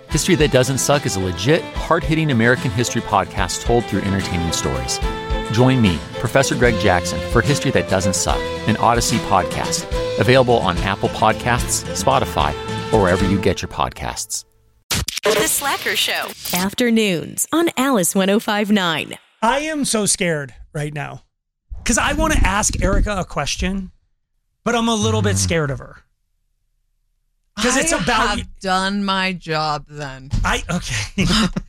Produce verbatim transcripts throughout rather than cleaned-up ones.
History That Doesn't Suck is a legit, hard-hitting American history podcast told through entertaining stories. Join me, Professor Greg Jackson, for History That Doesn't Suck, an Odyssey podcast, available on Apple Podcasts, Spotify, or wherever you get your podcasts. The Slacker Show. Afternoons on Alice one oh five point nine. I am so scared right now because I want to ask Erica a question, but I'm a little bit scared of her. Because it's about. I have done my job then. I okay.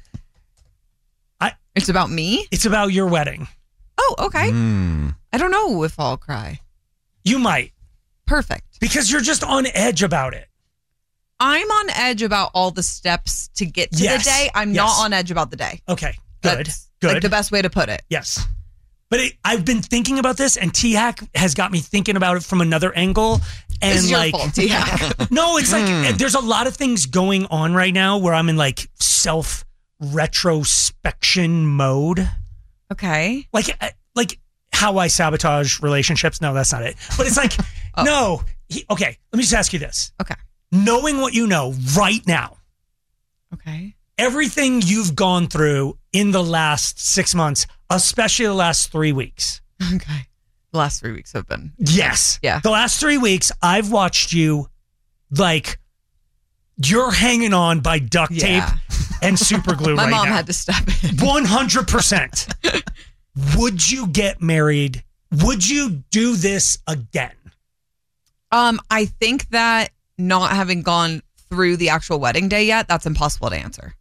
I. It's about me? It's about your wedding. Oh, okay. Mm. I don't know if I'll cry. You might. Perfect. Because you're just on edge about it. I'm on edge about all the steps to get to Yes. the day. I'm Yes. not on edge about the day. Okay. Good. That's Good. like the best way to put it. Yes. But it, I've been thinking about this, and T-Hack has got me thinking about it from another angle. And It's your like, fault, T-Hack. No, it's like there's a lot of things going on right now where I'm in like self retrospection mode. Okay. Like, uh, like how I sabotage relationships. No, that's not it. But it's like, Oh. no. He, okay, let me just ask you this. Okay. Knowing what you know right now, Okay. everything you've gone through in the last six months, especially the last three weeks. Okay. The last three weeks have been. Yes. Yeah. The last three weeks, I've watched you like you're hanging on by duct Yeah. tape and super glue My right mom now. had to step in. one hundred percent. Would you get married? Would you do this again? Um, I think that not having gone through the actual wedding day yet, that's impossible to answer.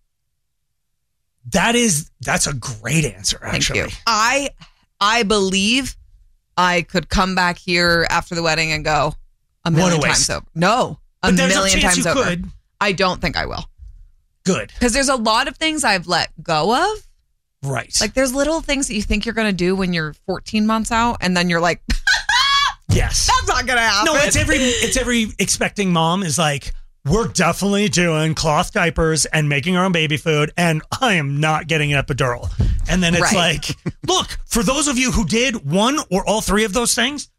That is, that's a great answer, actually. Thank you. I I believe I could come back here after the wedding and go a million What a times waste. over. No, a But there's a million chance times you over. could. I don't think I will. Good. Because there's a lot of things I've let go of. Right. Like there's little things that you think you're going to do when you're fourteen months out, and then you're like, yes. that's not going to happen. No, it's every it's every expecting mom is like, we're definitely doing cloth diapers and making our own baby food, and I am not getting an epidural. And then it's Right. like, look, for those of you who did one or all three of those things,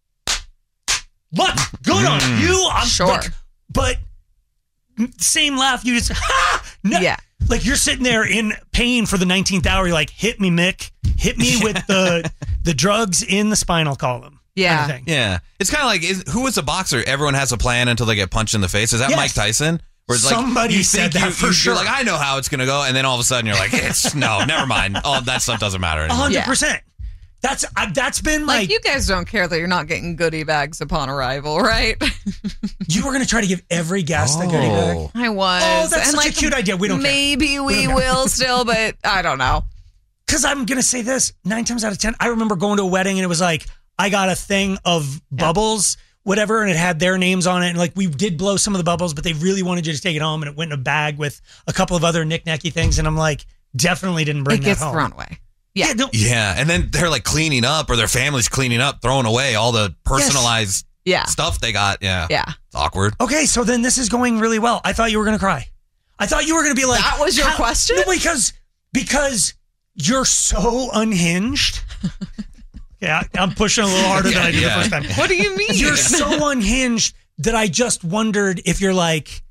look, good on you. I'm Sure. like, but same laugh, you just ha! No. Yeah. Like you're sitting there in pain for the nineteenth hour. You're like, hit me, Mick. Hit me with the the drugs in the spinal column. Yeah. Kind of thing. Yeah. It's kind of like, is, who is a boxer? Everyone has a plan until they get punched in the face. Is that Yes. Mike Tyson? Where it's like, Somebody you said think that you, for you, sure. You're like, I know how it's going to go. And then all of a sudden you're like, it's, no, never mind. All that stuff doesn't matter A anymore. hundred Yeah. percent. That's I, that's been my. Like you guys don't care that you're not getting goodie bags upon arrival, right? You were going to try to give every guest a goodie bag. Oh. I was. Oh, that's and such a like, cute idea. We don't care. Maybe we, We don't care. will still, but I don't know. Because I'm going to say this, nine times out of ten, I remember going to a wedding and it was like, I got a thing of bubbles, whatever, and it had their names on it. And like we did blow some of the bubbles, but they really wanted you to take it home, and it went in a bag with a couple of other knick-knacky things. And I'm like, definitely didn't bring It that gets home. thrown away. Yeah. Yeah, no, Yeah. And then they're like cleaning up, or their family's cleaning up, throwing away all the personalized Yeah. stuff they got. Yeah. Yeah. It's awkward. Okay, so then this is going really well. I thought you were going to cry. I thought you were going to be like, That was your how- question? No, because because you're so unhinged. Yeah, I'm pushing a little harder than I did Yeah. the first time. What do you mean? You're so unhinged that I just wondered if you're like,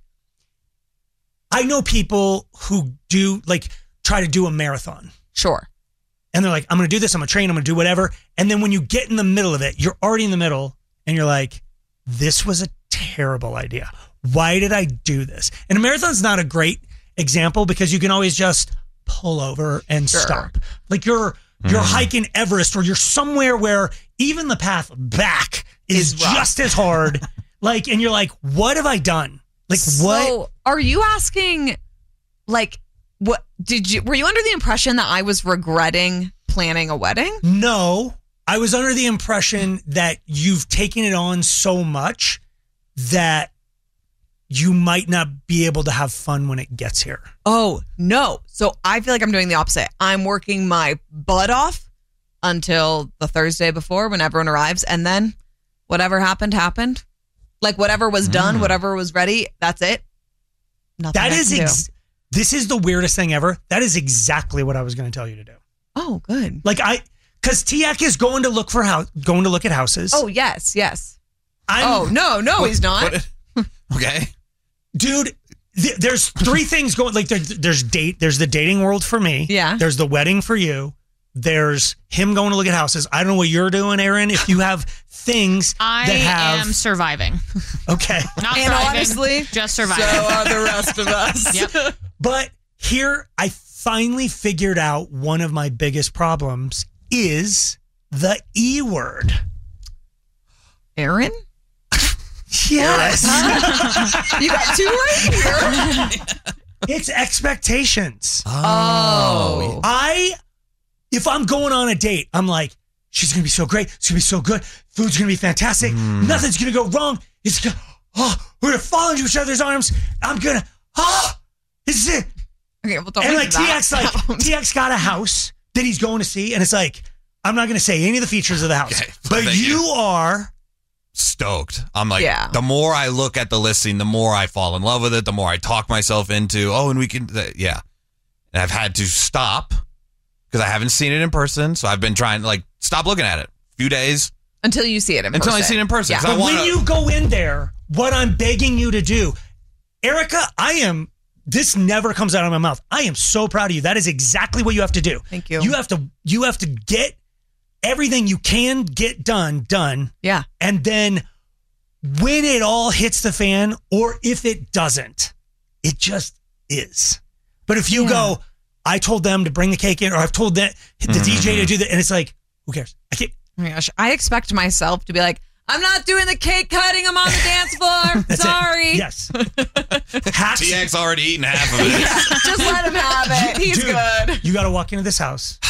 I know people who do like try to do a marathon. Sure. And they're like, I'm going to do this. I'm going to train. I'm going to do whatever. And then when you get in the middle of it, you're already in the middle and you're like, this was a terrible idea. Why did I do this? And a marathon's not a great example because you can always just pull over and Sure. stop. Like you're, you're hiking Everest, or you're somewhere where even the path back is, Is rough. just as hard. Like, and you're like, what have I done? Like what? So are you asking, like, what did you, were you under the impression that I was regretting planning a wedding? No, I was under the impression that you've taken it on so much that you might not be able to have fun when it gets here. Oh, no. So I feel like I'm doing the opposite. I'm working my butt off until the Thursday before when everyone arrives. And then whatever happened, happened. Like whatever was done, whatever was ready, that's it. Nothing That I is, can do. ex- this is the weirdest thing ever. That is exactly what I was going to tell you to do. Oh, good. Like I, because Tiak is going to look for house, going to look at houses. Oh, yes, yes. I'm, oh, no, no, he's not. What- okay. dude, th- there's three things going. Like there, there's date. There's the dating world for me. Yeah. There's the wedding for you. There's him going to look at houses. I don't know what you're doing, Aaron. If you have things I that have am surviving. okay, Not And thriving, honestly, just surviving. So are the rest of us. Yep. but here I finally figured out one of my biggest problems is the E word. Aaron? Yes. You got two right here. It's expectations. Oh. I, if I'm going on a date, I'm like, she's going to be so great. It's going to be so good. Food's going to be fantastic. Nothing's going to go wrong. It's gonna, oh, we're going to fall into each other's arms. I'm going to, oh, this is it. Okay, well, don't And make like that T X, like sound. T X got a house that he's going to see. And it's like, I'm not going to say any of the features of the house, Okay, but thank you you. are. Stoked. I'm like, Yeah. the more I look at the listing, the more I fall in love with it, the more I talk myself into, oh, and we can, th- yeah. And I've had to stop because I haven't seen it in person. So I've been trying to like stop looking at it a few days Until you see it in until person. I see it in person. Yeah. 'Cause I But wanna- when you go in there, what I'm begging you to do, Erica, I am, this never comes out of my mouth. I am so proud of you. That is exactly what you have to do. Thank you. You have to, you have to get everything you can get done, done. Yeah. And then when it all hits the fan, or if it doesn't, it just is. But if you Yeah. go, I told them to bring the cake in, or I've told that the D J to do that, and it's like, who cares? I can't. Oh my gosh. I expect myself to be like, I'm not doing the cake cutting. I'm on the dance floor. That's Sorry. It. Yes. Hats. T X already eaten half of it. Just let him have it. He's Dude, good. You got to walk into this house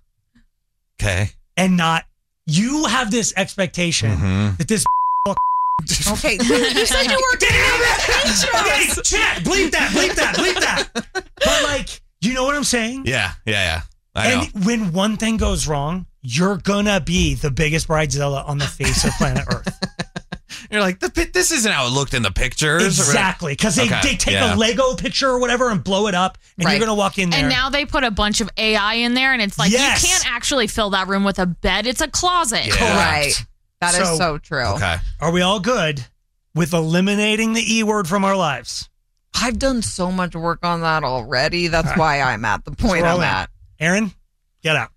Okay. and not. You have this expectation Mm-hmm. that this. Okay. You said you were getting Okay, chat. Bleep that. Bleep that. Bleep that. But like, you know what I'm saying? Yeah, yeah, yeah. I know. And when one thing goes wrong, you're gonna be the biggest bridezilla on the face of planet Earth. You're like, the, pi- this isn't how it looked in the pictures. Exactly, because they, Okay, they take yeah. a Lego picture or whatever and blow it up, and Right. you're gonna walk in there. And now they put a bunch of A I in there, and it's like Yes. you can't actually fill that room with a bed. It's a closet. Yeah. Right. That is So- so true. Okay. Are we all good with eliminating the E word from our lives? I've done so much work on that already. That's why I'm at the point We're all I'm in. at. Aaron, get out.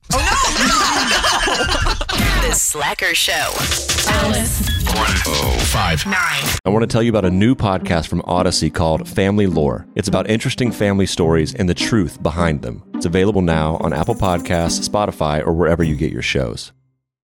The Slacker Show. I want to tell you about a new podcast from Odyssey called Family Lore. It's about interesting family stories and the truth behind them. It's available now on Apple Podcasts, Spotify, or wherever you get your shows.